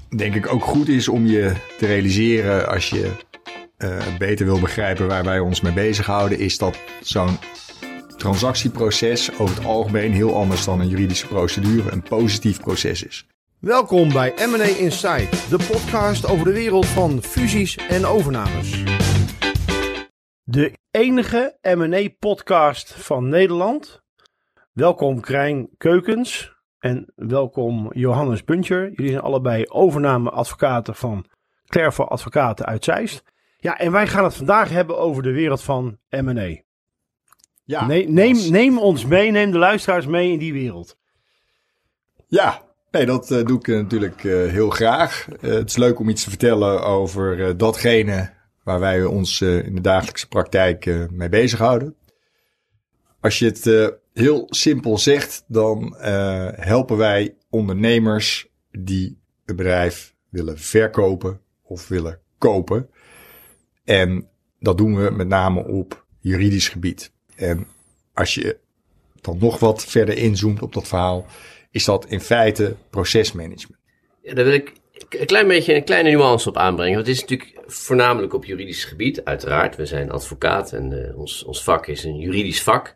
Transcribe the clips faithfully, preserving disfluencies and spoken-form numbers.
denk ik ook goed is om je te realiseren als je uh, beter wil begrijpen waar wij ons mee bezighouden, is dat zo'n transactieproces over het algemeen heel anders dan een juridische procedure een positief proces is. Welkom bij M en A Inside, de podcast over de wereld van fusies en overnames. De enige M en A podcast van Nederland. Welkom Krijn Keukens en welkom Johannes Buntjer. Jullie zijn allebei overnameadvocaten van Clerval Advocaten uit Zeist. Ja, en wij gaan het vandaag hebben over de wereld van M en A. Ja, neem, neem, neem ons mee, neem de luisteraars mee in die wereld. Ja, nee, dat uh, doe ik uh, natuurlijk uh, heel graag. Uh, het is leuk om iets te vertellen over uh, datgene waar wij ons uh, in de dagelijkse praktijk uh, mee bezighouden. Als je het uh, heel simpel zegt, dan uh, helpen wij ondernemers die een bedrijf willen verkopen of willen kopen. En dat doen we met name op juridisch gebied. En als je dan nog wat verder inzoomt op dat verhaal, is dat in feite procesmanagement. Ja, daar wil ik een klein beetje een kleine nuance op aanbrengen. Want het is natuurlijk voornamelijk op juridisch gebied, uiteraard. We zijn advocaat en uh, ons, ons vak is een juridisch vak.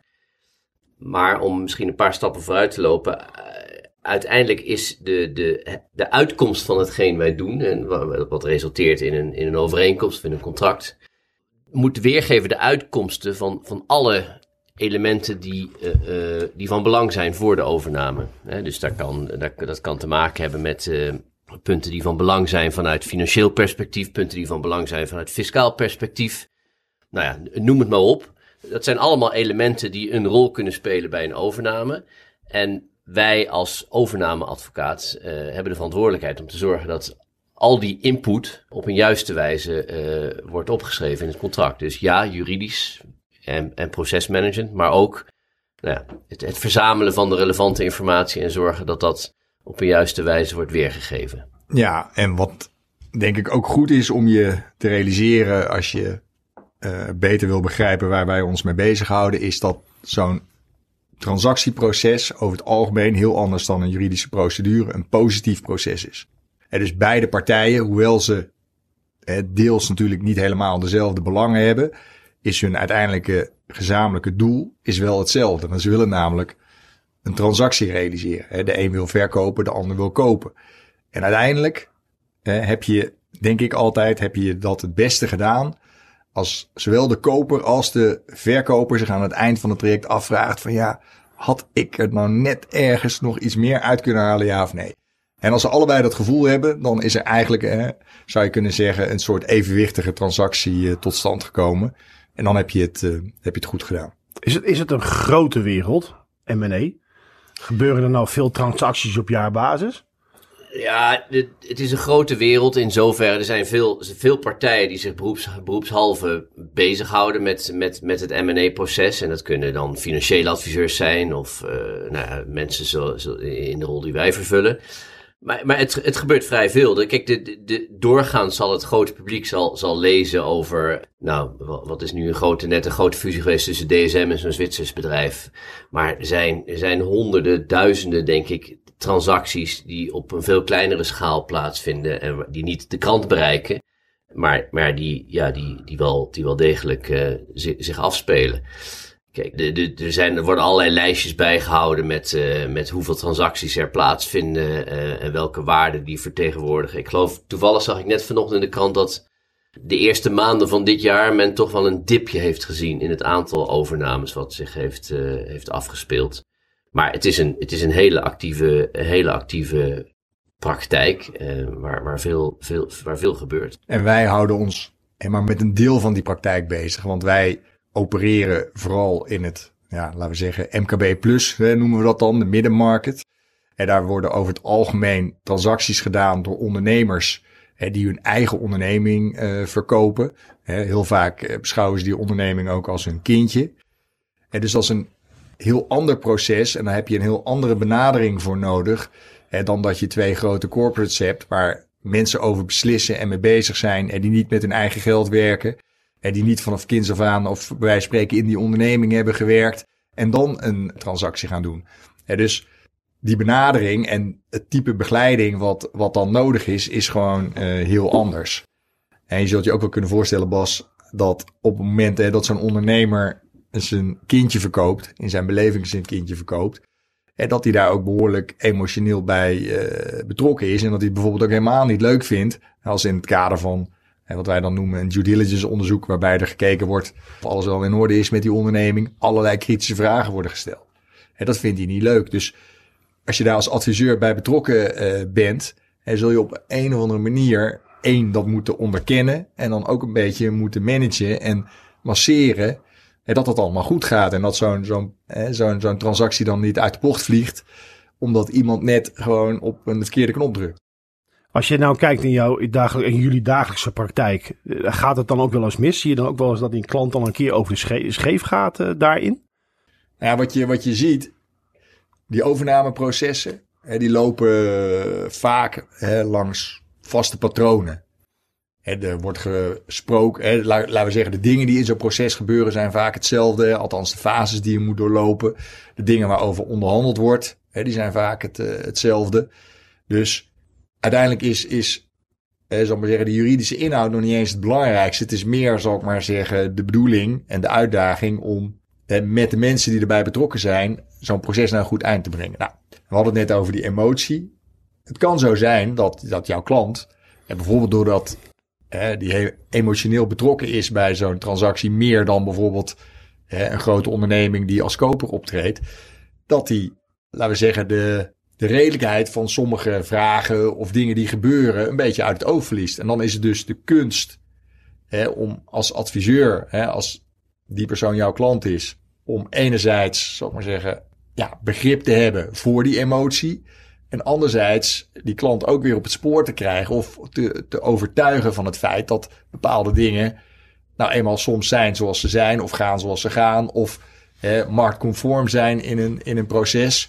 Maar om misschien een paar stappen vooruit te lopen, uh, uiteindelijk is de, de, de uitkomst van hetgeen wij doen, en wat, wat resulteert in een, in een overeenkomst of in een contract, moet weergeven de uitkomsten van, van alle elementen die, uh, uh, die van belang zijn voor de overname. He, dus daar kan, daar, dat kan te maken hebben met uh, punten die van belang zijn vanuit financieel perspectief, punten die van belang zijn vanuit fiscaal perspectief. Nou ja, noem het maar op. Dat zijn allemaal elementen die een rol kunnen spelen bij een overname. En wij als overnameadvocaat uh, hebben de verantwoordelijkheid om te zorgen dat al die input op een juiste wijze uh, wordt opgeschreven in het contract. Dus ja, juridisch en, en procesmanagement, maar ook nou ja, het, het verzamelen van de relevante informatie en zorgen dat dat op een juiste wijze wordt weergegeven. Ja, en wat denk ik ook goed is om je te realiseren als je uh, beter wil begrijpen waar wij ons mee bezighouden, is dat zo'n transactieproces over het algemeen heel anders dan een juridische procedure een positief proces is. En dus beide partijen, hoewel ze eh, deels natuurlijk niet helemaal dezelfde belangen hebben, is hun uiteindelijke gezamenlijke doel is wel hetzelfde. Want ze willen namelijk een transactie realiseren. De een wil verkopen, de ander wil kopen. En uiteindelijk eh, heb je, denk ik altijd, heb je dat het beste gedaan als zowel de koper als de verkoper zich aan het eind van het traject afvraagt van ja, had ik er nou net ergens nog iets meer uit kunnen halen, ja of nee? En als ze allebei dat gevoel hebben, dan is er eigenlijk, eh, zou je kunnen zeggen, een soort evenwichtige transactie uh, tot stand gekomen. En dan heb je het, uh, heb je het goed gedaan. Is het, is het een grote wereld, M en A? Gebeuren er nou veel transacties op jaarbasis? Ja, het, het is een grote wereld in zoverre. Er zijn veel, veel partijen die zich beroeps, beroepshalve bezighouden met, met, met het M en A-proces. En dat kunnen dan financiële adviseurs zijn of uh, nou ja, mensen zo, zo in de rol die wij vervullen. Maar, maar het, het gebeurt vrij veel. Kijk, de, de, de, doorgaans zal het grote publiek zal, zal lezen over, nou, wat is nu een grote, net een grote fusie geweest tussen D S M en zo'n Zwitsers bedrijf. Maar er zijn, er zijn honderden, duizenden, denk ik, transacties die op een veel kleinere schaal plaatsvinden en die niet de krant bereiken, maar, maar die, ja, die, die, wel, die wel degelijk uh, zich, zich afspelen. Kijk, de, de, er, zijn, er worden allerlei lijstjes bijgehouden met, uh, met hoeveel transacties er plaatsvinden uh, en welke waarden die vertegenwoordigen. Ik geloof, toevallig zag ik net vanochtend in de krant dat de eerste maanden van dit jaar men toch wel een dipje heeft gezien in het aantal overnames wat zich heeft, uh, heeft afgespeeld. Maar het is een, het is een hele actieve, hele actieve praktijk uh, waar, waar, veel, veel, waar veel gebeurt. En wij houden ons maar met een deel van die praktijk bezig, want wij opereren vooral in het, ja, laten we zeggen, M K B plus, hè, noemen we dat dan, de middenmarket. En daar worden over het algemeen transacties gedaan door ondernemers hè, die hun eigen onderneming uh, verkopen. Hè, heel vaak uh, beschouwen ze die onderneming ook als hun kindje. En dus dat is een heel ander proces en daar heb je een heel andere benadering voor nodig hè, dan dat je twee grote corporates hebt waar mensen over beslissen en mee bezig zijn en die niet met hun eigen geld werken. En die niet vanaf kinds af aan of bij wijze van spreken in die onderneming hebben gewerkt en dan een transactie gaan doen. En dus die benadering en het type begeleiding wat, wat dan nodig is, is gewoon uh, heel anders. En je zult je ook wel kunnen voorstellen, Bas, dat op het moment hè, dat zo'n ondernemer zijn kindje verkoopt, in zijn beleving zijn kindje verkoopt, en dat hij daar ook behoorlijk emotioneel bij uh, betrokken is. En dat hij het bijvoorbeeld ook helemaal niet leuk vindt, als in het kader van hè, wat wij dan noemen een due diligence onderzoek, waarbij er gekeken wordt of alles wel in orde is met die onderneming, allerlei kritische vragen worden gesteld. En dat vindt hij niet leuk. Dus als je daar als adviseur bij betrokken uh, bent, hè, zul je op een of andere manier één, dat moeten onderkennen en dan ook een beetje moeten managen en masseren. En dat dat allemaal goed gaat en dat zo'n, zo'n, hè, zo'n, zo'n transactie dan niet uit de bocht vliegt, omdat iemand net gewoon op een verkeerde knop drukt. Als je nou kijkt in, jouw, dagelijk, in jullie dagelijkse praktijk, gaat het dan ook wel eens mis? Zie je dan ook wel eens dat die klant dan een keer over de scheef, scheef gaat uh, daarin? Nou ja, wat je, wat je ziet, die overnameprocessen, hè, die lopen uh, vaak hè, langs vaste patronen. Hè, er wordt gesproken, hè, la, laten we zeggen, de dingen die in zo'n proces gebeuren zijn vaak hetzelfde. Althans, de fases die je moet doorlopen. De dingen waarover onderhandeld wordt, hè, die zijn vaak het, uh, hetzelfde. Dus uiteindelijk is, is hè, zal ik maar zeggen, de juridische inhoud nog niet eens het belangrijkste. Het is meer, zal ik maar zeggen, de bedoeling en de uitdaging om hè, met de mensen die erbij betrokken zijn, zo'n proces naar een goed eind te brengen. Nou, we hadden het net over die emotie. Het kan zo zijn dat, dat jouw klant, hè, bijvoorbeeld doordat hè, die heel emotioneel betrokken is bij zo'n transactie, meer dan bijvoorbeeld hè, een grote onderneming die als koper optreedt, dat die, laten we zeggen, de, de redelijkheid van sommige vragen of dingen die gebeuren een beetje uit het oog verliest. En dan is het dus de kunst hè, om als adviseur, hè, als die persoon jouw klant is, om enerzijds, zal ik maar zeggen, ja, begrip te hebben voor die emotie. En anderzijds die klant ook weer op het spoor te krijgen of te, te overtuigen van het feit dat bepaalde dingen nou eenmaal soms zijn zoals ze zijn of gaan zoals ze gaan of hè, marktconform zijn in een, in een proces.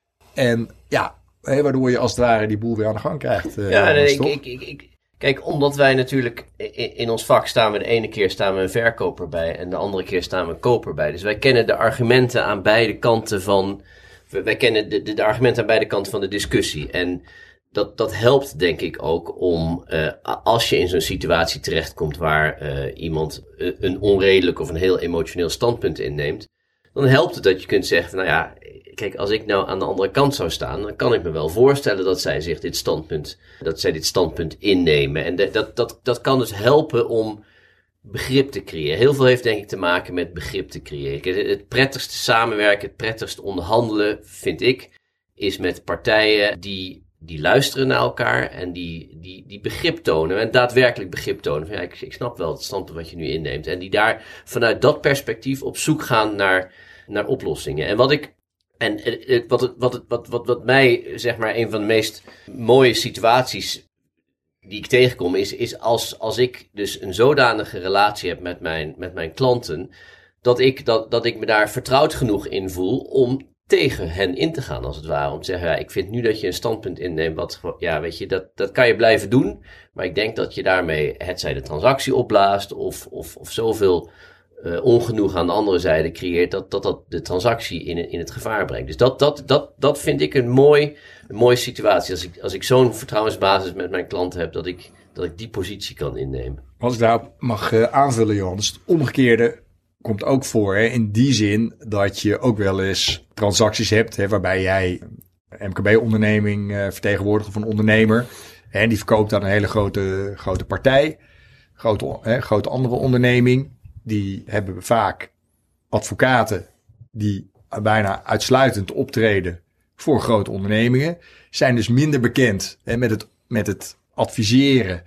En ja, hè, waardoor je als het ware die boel weer aan de gang krijgt. Uh, ja, nee, ik, ik, ik, ik, kijk, omdat wij natuurlijk in, in ons vak staan we de ene keer staan we een verkoper bij en de andere keer staan we een koper bij. Dus wij kennen de argumenten aan beide kanten van... Wij kennen de, de, de argumenten aan beide kanten van de discussie. En dat, dat helpt denk ik ook om, uh, als je in zo'n situatie terechtkomt waar uh, iemand uh, een onredelijk of een heel emotioneel standpunt inneemt, dan helpt het dat je kunt zeggen, nou ja, kijk, als ik nou aan de andere kant zou staan, dan kan ik me wel voorstellen dat zij zich dit standpunt, dat zij dit standpunt innemen. En de, dat, dat, dat kan dus helpen om begrip te creëren. Heel veel heeft denk ik te maken met begrip te creëren. Het prettigste samenwerken, het prettigste onderhandelen, vind ik, is met partijen die, die luisteren naar elkaar en die, die, die begrip tonen. En daadwerkelijk begrip tonen. Van, ja, ik, ik snap wel het standpunt wat je nu inneemt. En die daar vanuit dat perspectief op zoek gaan naar, naar oplossingen. En wat ik, en wat, het, wat, het, wat, wat, wat mij, zeg maar, een van de meest mooie situaties die ik tegenkom, is, is als, als ik dus een zodanige relatie heb met mijn, met mijn klanten, dat ik, dat, dat ik me daar vertrouwd genoeg in voel om tegen hen in te gaan, als het ware. Om te zeggen, ja, ik vind nu dat je een standpunt inneemt, wat, ja, weet je, dat, dat kan je blijven doen, maar ik denk dat je daarmee, hetzij de transactie opblaast, of, of, of zoveel uh, ongenoeg aan de andere zijde creëert, dat dat, dat de transactie in, in het gevaar brengt. Dus dat, dat, dat, dat vind ik een mooi, een mooie situatie. Als ik, als ik zo'n vertrouwensbasis met mijn klanten heb, dat ik, dat ik die positie kan innemen. Als ik daarop mag uh, aanvullen, Johannes, het omgekeerde komt ook voor. Hè, in die zin dat je ook wel eens transacties hebt, hè, waarbij jij een M K B-onderneming uh, vertegenwoordigt of een ondernemer. Hè, en die verkoopt aan een hele grote, grote partij, grote, hè, grote andere onderneming. Die hebben vaak advocaten die bijna uitsluitend optreden voor grote ondernemingen. Zijn dus minder bekend hè, met, het, met het adviseren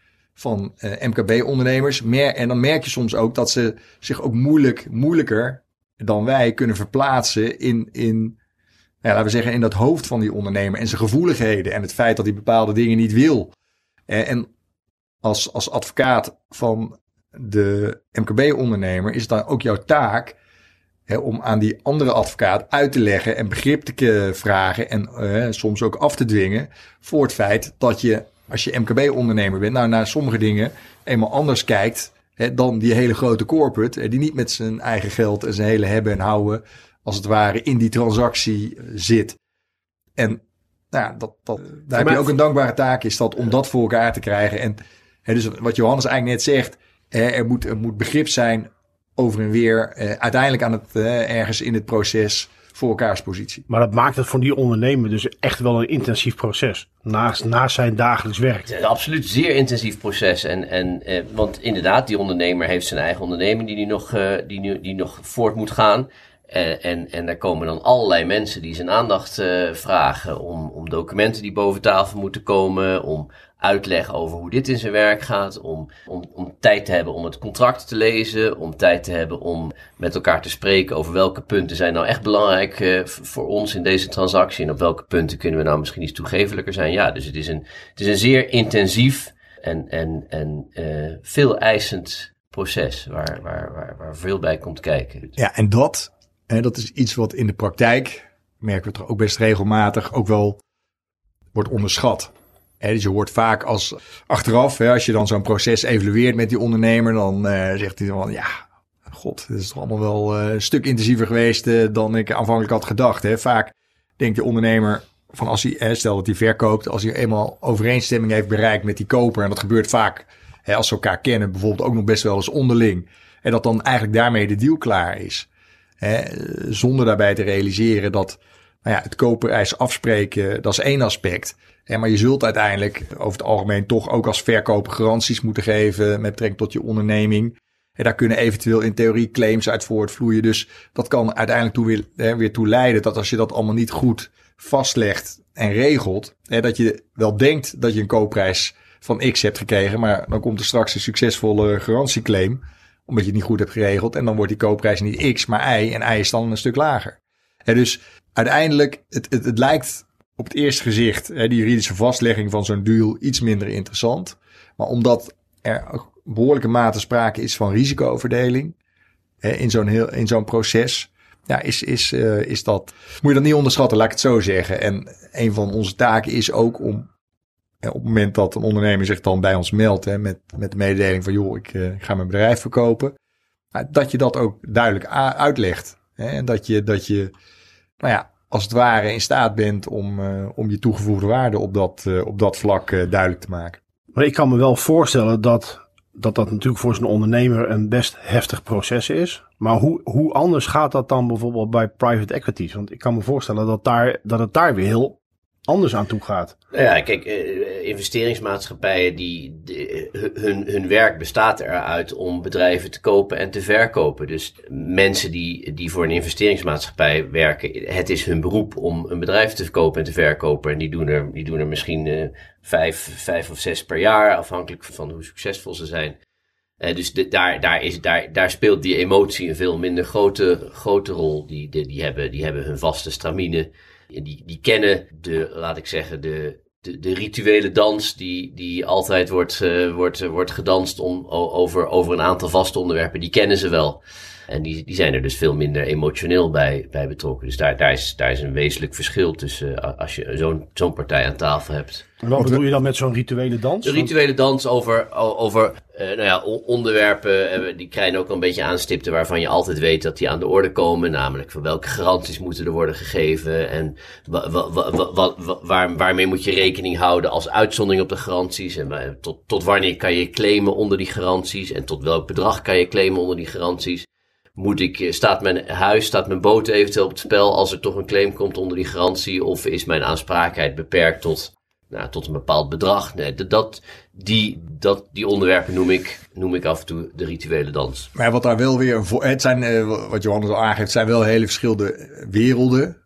van uh, M K B-ondernemers. Mer- en dan merk je soms ook dat ze zich ook moeilijk, moeilijker dan wij kunnen verplaatsen in, in ja, laten we zeggen, in dat hoofd van die ondernemer en zijn gevoeligheden en het feit dat hij bepaalde dingen niet wil. Uh, en als, als advocaat van de M K B-ondernemer is het dan ook jouw taak hè, om aan die andere advocaat uit te leggen en begrip te vragen en uh, soms ook af te dwingen voor het feit dat je, als je M K B-ondernemer bent, nou naar sommige dingen eenmaal anders kijkt hè, dan die hele grote corporate, hè, die niet met zijn eigen geld en zijn hele hebben en houden als het ware in die transactie zit. En nou, dat, dat, daar heb je ook een dankbare taak, is dat om dat voor elkaar te krijgen. En hè, dus wat Johannes eigenlijk net zegt, hè, er, moet, er moet begrip zijn over en weer, eh, uiteindelijk aan het eh, ergens in het proces voor elkaars positie. Maar dat maakt het voor die ondernemer dus echt wel een intensief proces. Naast, naast zijn dagelijks werk. Het is een absoluut zeer intensief proces. En, en, eh, want inderdaad, die ondernemer heeft zijn eigen onderneming die, die, nog, uh, die, nu, die nog voort moet gaan. En, en, en daar komen dan allerlei mensen die zijn aandacht uh, vragen om, om documenten die boven tafel moeten komen, om uitleg over hoe dit in zijn werk gaat, om, om, om tijd te hebben om het contract te lezen, om tijd te hebben om met elkaar te spreken over welke punten zijn nou echt belangrijk uh, voor ons in deze transactie en op welke punten kunnen we nou misschien iets toegevelijker zijn. Ja, dus het is een, het is een zeer intensief en, en, en uh, veel eisend proces waar, waar, waar, waar veel bij komt kijken. Ja, en dat... En dat is iets wat in de praktijk, merken we toch ook best regelmatig, ook wel wordt onderschat. He, dus je hoort vaak als achteraf, hè, als je dan zo'n proces evalueert met die ondernemer, dan uh, zegt hij van ja, god, dit is toch allemaal wel uh, een stuk intensiever geweest uh, dan ik aanvankelijk had gedacht. Hè. Vaak denkt die ondernemer van als hij, hè, stel dat hij verkoopt, als hij eenmaal overeenstemming heeft bereikt met die koper, en dat gebeurt vaak hè, als ze elkaar kennen, bijvoorbeeld ook nog best wel eens onderling, en dat dan eigenlijk daarmee de deal klaar is. He, zonder daarbij te realiseren dat nou ja, het koopereis afspreken, dat is één aspect. He, maar je zult uiteindelijk over het algemeen toch ook als verkoper garanties moeten geven met betrekking tot je onderneming. En daar kunnen eventueel in theorie claims uit voortvloeien. Dus dat kan uiteindelijk toe weer, he, weer toe leiden dat als je dat allemaal niet goed vastlegt en regelt, he, dat je wel denkt dat je een koopprijs van X hebt gekregen, maar dan komt er straks een succesvolle garantieclaim, omdat je het niet goed hebt geregeld. En dan wordt die koopprijs niet X, maar Y. En Y is dan een stuk lager. En dus uiteindelijk, het, het, het lijkt op het eerste gezicht, hè, die juridische vastlegging van zo'n deal, iets minder interessant. Maar omdat er behoorlijke mate sprake is van risicoverdeling hè, in zo'n heel, in zo'n proces, ja, is, is, uh, is dat, moet je dat niet onderschatten, laat ik het zo zeggen. En een van onze taken is ook om, op het moment dat een ondernemer zich dan bij ons meldt, hè, met, met de mededeling van joh, ik, uh, ik ga mijn bedrijf verkopen, dat je dat ook duidelijk a- uitlegt. Hè, en dat je, dat je, nou ja, als het ware in staat bent om, uh, om je toegevoegde waarde op dat, uh, op dat vlak uh, duidelijk te maken. Maar ik kan me wel voorstellen dat dat, dat natuurlijk voor zo'n ondernemer een best heftig proces is. Maar hoe, hoe anders gaat dat dan bijvoorbeeld bij private equities? Want ik kan me voorstellen dat, daar, dat het daar weer heel anders aan toe gaat. Nou ja, kijk, uh, investeringsmaatschappijen, die, die, hun, hun werk bestaat eruit om bedrijven te kopen en te verkopen. Dus mensen die, die voor een investeringsmaatschappij werken, het is hun beroep om een bedrijf te verkopen en te verkopen. En die doen er, die doen er misschien uh, vijf, vijf of zes per jaar, afhankelijk van hoe succesvol ze zijn. Uh, dus de, daar, daar, is, daar, daar speelt die emotie een veel minder grote, grote rol. Die, die, die, hebben, die hebben hun vaste stramine. Die, die kennen de, laat ik zeggen, de, de, de rituele dans die, die altijd wordt, uh, wordt, uh, wordt gedanst om, over, over een aantal vaste onderwerpen. Die kennen ze wel. En die, die zijn er dus veel minder emotioneel bij, bij betrokken. Dus daar, daar, is, daar is een wezenlijk verschil tussen uh, als je zo'n, zo'n partij aan tafel hebt. En wat bedoel je dan met zo'n rituele dans? De rituele dans over, over uh, nou ja, onderwerpen, uh, die krijgen ook een beetje aanstipten waarvan je altijd weet dat die aan de orde komen. Namelijk van welke garanties moeten er worden gegeven en wa, wa, wa, wa, wa, waar, waarmee moet je rekening houden als uitzondering op de garanties. En uh, tot, tot wanneer kan je claimen onder die garanties en tot welk bedrag kan je claimen onder die garanties. Moet ik, staat mijn huis, staat mijn boot eventueel op het spel als er toch een claim komt onder die garantie? Of is mijn aansprakelijkheid beperkt tot, nou, tot een bepaald bedrag? Nee, dat, die, dat, die onderwerpen noem ik, noem ik af en toe de rituele dans. Maar wat daar wel weer, het zijn, wat Johannes al aangeeft, zijn wel hele verschillende werelden.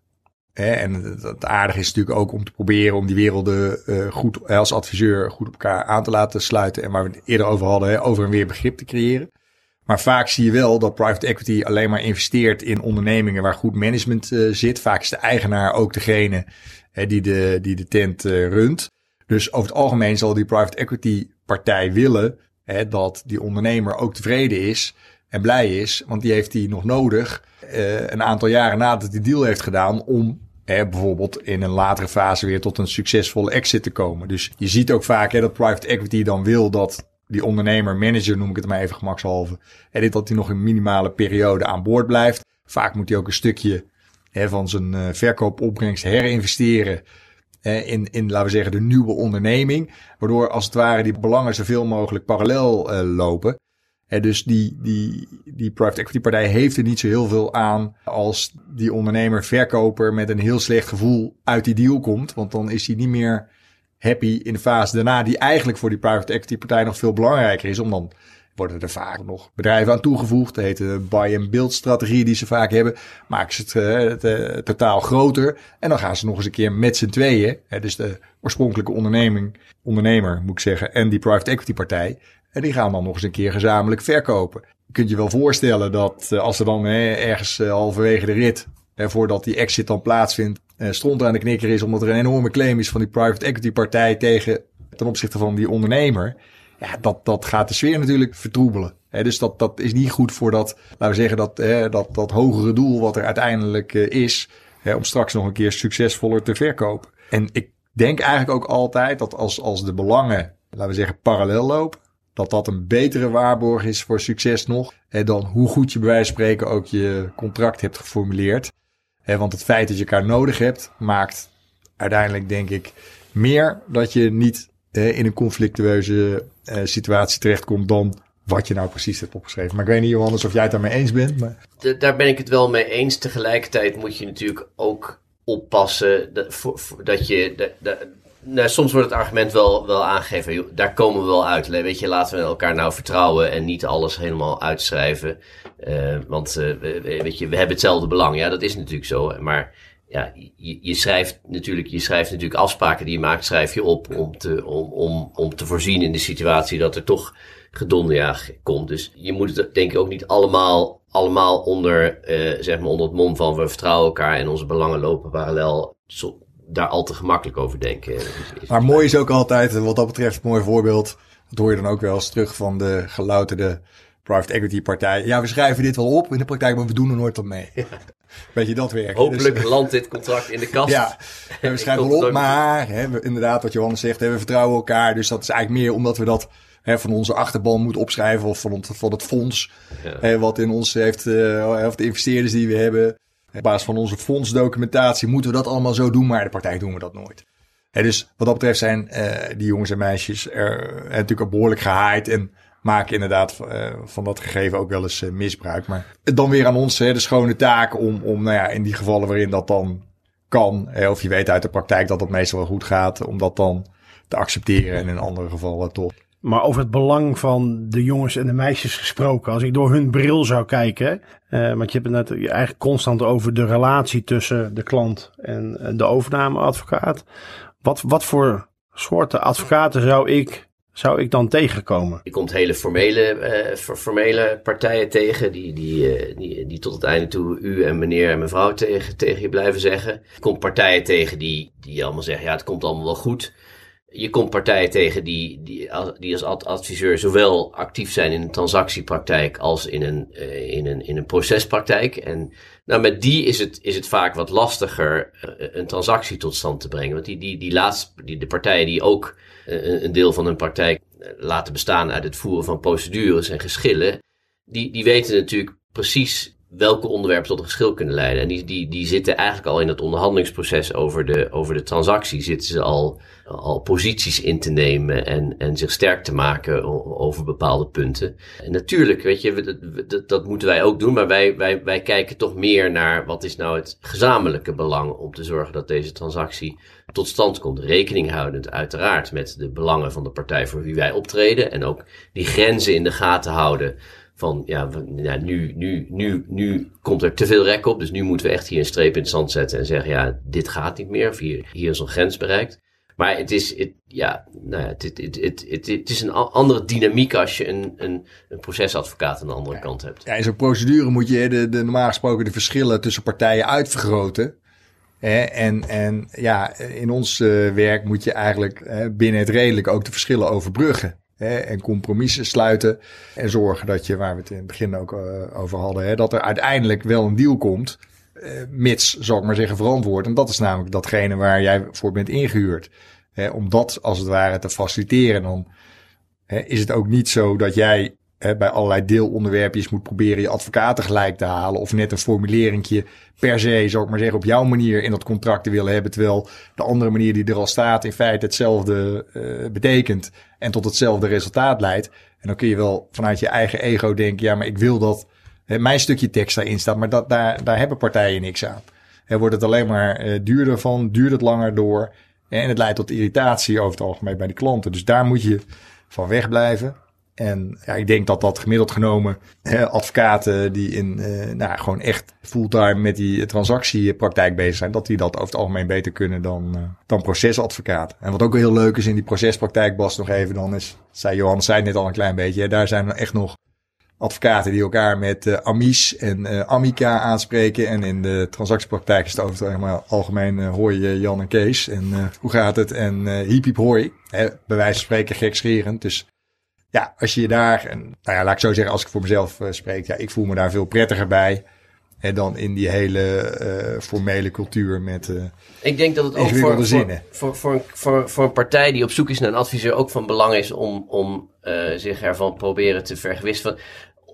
En het aardige is natuurlijk ook om te proberen om die werelden goed, als adviseur goed op elkaar aan te laten sluiten. En waar we het eerder over hadden, over en weer begrip te creëren. Maar vaak zie je wel dat private equity alleen maar investeert in ondernemingen waar goed management uh, zit. Vaak is de eigenaar ook degene uh, die, de, die de tent uh, runt. Dus over het algemeen zal die private equity partij willen uh, dat die ondernemer ook tevreden is en blij is. Want die heeft hij nog nodig uh, een aantal jaren nadat hij die deal heeft gedaan om uh, bijvoorbeeld in een latere fase weer tot een succesvolle exit te komen. Dus je ziet ook vaak uh, dat private equity dan wil dat die ondernemer, manager noem ik het maar even gemakshalve, en dat hij nog een minimale periode aan boord blijft. Vaak moet hij ook een stukje hè, van zijn uh, verkoopopbrengst herinvesteren uh, in, in, laten we zeggen, de nieuwe onderneming. Waardoor als het ware die belangen zoveel mogelijk parallel uh, lopen. En dus die, die, die private equity partij heeft er niet zo heel veel aan als die ondernemer, verkoper met een heel slecht gevoel uit die deal komt. Want dan is hij niet meer happy in de fase daarna, die eigenlijk voor die private equity partij nog veel belangrijker is. Om dan worden er vaak nog bedrijven aan toegevoegd. Dat heet de buy-and-build strategie die ze vaak hebben. Maken ze het, uh, het uh, totaal groter. En dan gaan ze nog eens een keer met z'n tweeën. Hè, dus de oorspronkelijke onderneming, ondernemer moet ik zeggen, en die private equity partij. En die gaan dan nog eens een keer gezamenlijk verkopen. Je kunt je wel voorstellen dat uh, als er dan hè, ergens uh, halverwege de rit, hè, voordat die exit dan plaatsvindt, uh, stront aan de knikker is, omdat er een enorme claim is van die private equity partij tegen, ten opzichte van die ondernemer. Ja, dat, dat gaat de sfeer natuurlijk vertroebelen. Hè, dus dat, dat is niet goed voor dat, laten we zeggen, dat, hè, dat, dat hogere doel wat er uiteindelijk uh, is, hè, om straks nog een keer succesvoller te verkopen. En ik denk eigenlijk ook altijd dat als, als de belangen, laten we zeggen, parallel lopen, dat dat een betere waarborg is voor succes nog, hè, dan hoe goed je bij wijze van spreken ook je contract hebt geformuleerd. Hè, want het feit dat je elkaar nodig hebt, maakt uiteindelijk, denk ik, meer dat je niet hè, in een conflictueuze uh, situatie terechtkomt dan wat je nou precies hebt opgeschreven. Maar ik weet niet, Johannes, of jij het daarmee eens bent. Maar... De, daar ben ik het wel mee eens. Tegelijkertijd moet je natuurlijk ook oppassen dat, voor, voor, dat je... Dat, dat, Nou, soms wordt het argument wel, wel aangegeven, joh, daar komen we wel uit. Weet je, laten we elkaar nou vertrouwen en niet alles helemaal uitschrijven. Uh, want uh, weet je, we hebben hetzelfde belang. Ja, dat is natuurlijk zo. Maar ja, je, je schrijft natuurlijk, je schrijft natuurlijk afspraken die je maakt, schrijf je op om te, om, om, om te voorzien in de situatie dat er toch gedonderjaag komt. Dus je moet het denk ik ook niet allemaal, allemaal onder, uh, zeg maar onder het mom van we vertrouwen elkaar en onze belangen lopen parallel. Zo, daar al te gemakkelijk over denken. Is, is maar mooi is ook altijd, wat dat betreft, een mooi voorbeeld. Dat hoor je dan ook wel eens terug van de gelouterde private equity partij. Ja, we schrijven dit wel op in de praktijk, maar we doen er nooit op mee. Ja. Weet je, dat werkt. Hopelijk dus, landt dit contract in de kast. Ja, we schrijven wel op, maar hè, we, inderdaad wat Johannes zegt, hè, we vertrouwen elkaar. Dus dat is eigenlijk meer omdat we dat hè, van onze achterban moeten opschrijven of van, van het fonds. Ja. Hè, wat in ons heeft, uh, of de investeerders die we hebben. Op basis van onze fondsdocumentatie moeten we dat allemaal zo doen, maar in de praktijk doen we dat nooit. He, dus wat dat betreft zijn uh, die jongens en meisjes er uh, natuurlijk ook behoorlijk gehaaid en maken inderdaad uh, van dat gegeven ook wel eens uh, misbruik. Maar dan weer aan ons hè, de schone taak om, om nou ja, in die gevallen waarin dat dan kan, hè, of je weet uit de praktijk dat dat meestal wel goed gaat, om dat dan te accepteren en in andere gevallen toch. Maar over het belang van de jongens en de meisjes gesproken, als ik door hun bril zou kijken, uh, want je hebt het net eigenlijk constant over de relatie tussen de klant en de overnameadvocaat. Wat, wat voor soorten advocaten zou ik, zou ik dan tegenkomen? Je komt hele formele, uh, formele partijen tegen die, die, uh, die, die tot het einde toe u en meneer en mevrouw tegen, tegen je blijven zeggen. Je komt partijen tegen die, die allemaal zeggen, ja, het komt allemaal wel goed. Je komt partijen tegen die, die, die als adviseur zowel actief zijn in een transactiepraktijk als in een, uh, in een, in een procespraktijk. En nou, met die is het, is het vaak wat lastiger uh, een transactie tot stand te brengen. Want die, die, die laatste, die, de partijen die ook uh, een deel van hun praktijk laten bestaan uit het voeren van procedures en geschillen, die, die weten natuurlijk precies welke onderwerpen tot een geschil kunnen leiden. En die, die, die zitten eigenlijk al in het onderhandelingsproces over de, over de transactie, zitten ze al, al posities in te nemen en, en zich sterk te maken over bepaalde punten. En natuurlijk, weet je, dat, dat, dat moeten wij ook doen, maar wij, wij, wij kijken toch meer naar wat is nou het gezamenlijke belang om te zorgen dat deze transactie tot stand komt. Rekening houdend uiteraard met de belangen van de partij voor wie wij optreden en ook die grenzen in de gaten houden. Van ja, ja nu, nu, nu, nu komt er te veel rek op, dus nu moeten we echt hier een streep in het zand zetten en zeggen, ja, dit gaat niet meer, of hier, hier is een grens bereikt. Maar het is, het, ja, nou ja, het, het, het, het, het, het is een andere dynamiek als je een, een, een procesadvocaat aan de andere ja. kant hebt. Ja, in zo'n procedure moet je de, de, normaal gesproken de verschillen tussen partijen uitvergroten. Hè, en, en ja, in ons uh, werk moet je eigenlijk hè, binnen het redelijk ook de verschillen overbruggen. Hè, en compromissen sluiten en zorgen dat je, waar we het in het begin ook uh, over hadden, hè, dat er uiteindelijk wel een deal komt, uh, mits, zal ik maar zeggen, verantwoord. En dat is namelijk datgene waar jij voor bent ingehuurd. Hè, om dat als het ware te faciliteren, dan hè, is het ook niet zo dat jij hè, bij allerlei deelonderwerpjes moet proberen je advocaat tegelijk te halen. Of net een formuleringje per se, zou ik maar zeggen, op jouw manier in dat contract te willen hebben. Terwijl de andere manier die er al staat in feite hetzelfde uh, betekent. En tot hetzelfde resultaat leidt. En dan kun je wel vanuit je eigen ego denken, ja, maar ik wil dat hè, mijn stukje tekst daarin staat. Maar dat, daar, daar hebben partijen niks aan. Er wordt het alleen maar uh, duurder van, duurt het langer door. En het leidt tot irritatie over het algemeen bij de klanten. Dus daar moet je van wegblijven. En ja, ik denk dat dat gemiddeld genomen hè, advocaten die in uh, nou, gewoon echt fulltime met die transactiepraktijk bezig zijn, dat die dat over het algemeen beter kunnen dan, uh, dan procesadvocaten. En wat ook heel leuk is in die procespraktijk, Bas, nog even dan is, zei Johannes zei het net al een klein beetje, hè, daar zijn er echt nog advocaten die elkaar met uh, Amis en uh, Amica aanspreken. En in de transactiepraktijk is het over het algemeen uh, hoor je Jan en Kees. En uh, hoe gaat het? En uh, hiep hiep hoi. Hè, bij wijze van spreken gekscherend. Dus ja, als je je daar, en, nou ja, laat ik zo zeggen, als ik voor mezelf uh, spreek, ja, ik voel me daar veel prettiger bij. En dan in die hele uh, formele cultuur met uh, ik denk dat het ook voor, voor, voor, voor, voor, voor een partij die op zoek is naar een adviseur ook van belang is om, om uh, zich ervan proberen te vergewissen van,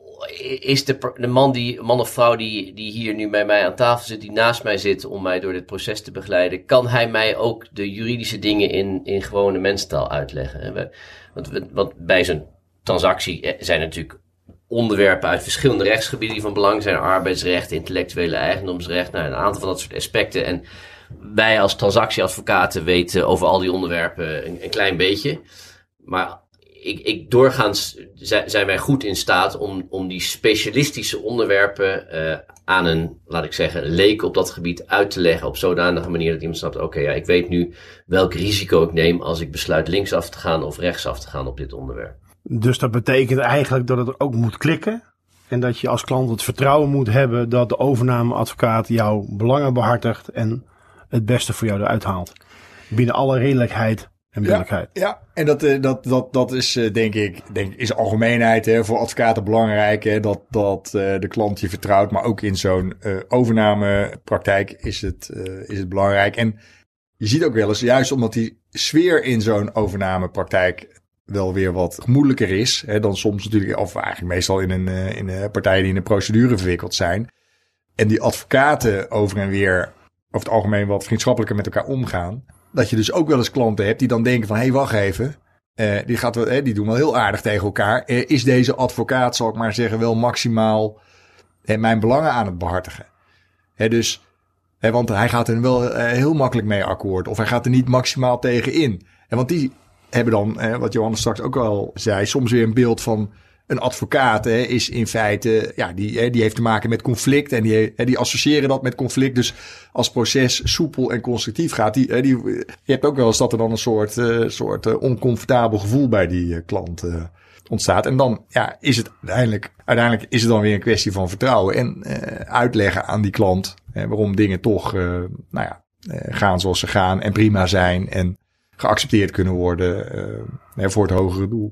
is de, de man, die, man of vrouw die, die hier nu bij mij aan tafel zit, die naast mij zit om mij door dit proces te begeleiden, kan hij mij ook de juridische dingen in, in gewone mensentaal uitleggen? We, want, we, want bij zo'n transactie zijn natuurlijk onderwerpen uit verschillende rechtsgebieden die van belang zijn. Arbeidsrecht, intellectuele eigendomsrecht, nou, een aantal van dat soort aspecten. En wij als transactieadvocaten weten over al die onderwerpen een, een klein beetje. Maar ik, ik doorgaans zijn wij goed in staat om, om die specialistische onderwerpen uh, aan een, laat ik zeggen, leek op dat gebied uit te leggen op zodanige manier dat iemand snapt, oké, okay, ja, ik weet nu welk risico ik neem als ik besluit linksaf te gaan of rechtsaf te gaan op dit onderwerp. Dus dat betekent eigenlijk dat het ook moet klikken en dat je als klant het vertrouwen moet hebben dat de overnameadvocaat jouw belangen behartigt en het beste voor jou eruit haalt. Binnen alle redelijkheid en billijkheid. Ja, ja, en dat, dat, dat, dat is denk ik, denk, is algemeenheid hè, voor advocaten belangrijk. Hè, dat dat uh, de klant je vertrouwt, maar ook in zo'n uh, overnamepraktijk is het, uh, is het belangrijk. En je ziet ook wel eens, juist omdat die sfeer in zo'n overnamepraktijk wel weer wat gemoedelijker is hè, dan soms natuurlijk, of eigenlijk meestal in een, uh, in een partij die in een procedure verwikkeld zijn. En die advocaten over en weer over het algemeen wat vriendschappelijker met elkaar omgaan. Dat je dus ook wel eens klanten hebt die dan denken van, hé, hey, wacht even. Uh, die, gaat wel, eh, die doen wel heel aardig tegen elkaar. Uh, is deze advocaat, zal ik maar zeggen, wel maximaal uh, mijn belangen aan het behartigen? Uh, dus, uh, want hij gaat er wel uh, heel makkelijk mee akkoord. Of hij gaat er niet maximaal tegen in. Uh, want die hebben dan, uh, wat Johannes straks ook al zei, soms weer een beeld van een advocaat hè, is in feite, ja, die, hè, die heeft te maken met conflict en die, hè, die associëren dat met conflict. Dus als proces soepel en constructief gaat, die, hè, die, je hebt ook wel eens dat er dan een soort, uh, soort uh, oncomfortabel gevoel bij die uh, klant uh, ontstaat. En dan ja, is het uiteindelijk, uiteindelijk is het dan weer een kwestie van vertrouwen en uh, uitleggen aan die klant hè, waarom dingen toch uh, nou ja, uh, gaan zoals ze gaan en prima zijn en geaccepteerd kunnen worden uh, hè, voor het hogere doel.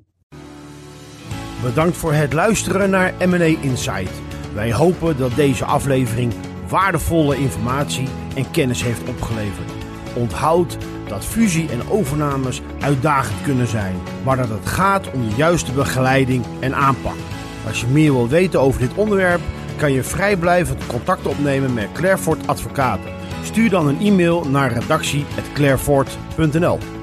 Bedankt voor het luisteren naar M en A Insight. Wij hopen dat deze aflevering waardevolle informatie en kennis heeft opgeleverd. Onthoud dat fusie en overnames uitdagend kunnen zijn, maar dat het gaat om de juiste begeleiding en aanpak. Als je meer wilt weten over dit onderwerp, kan je vrijblijvend contact opnemen met Clairvoort Advocaten. Stuur dan een e-mail naar redactie apenstaartje clairvoort punt n l.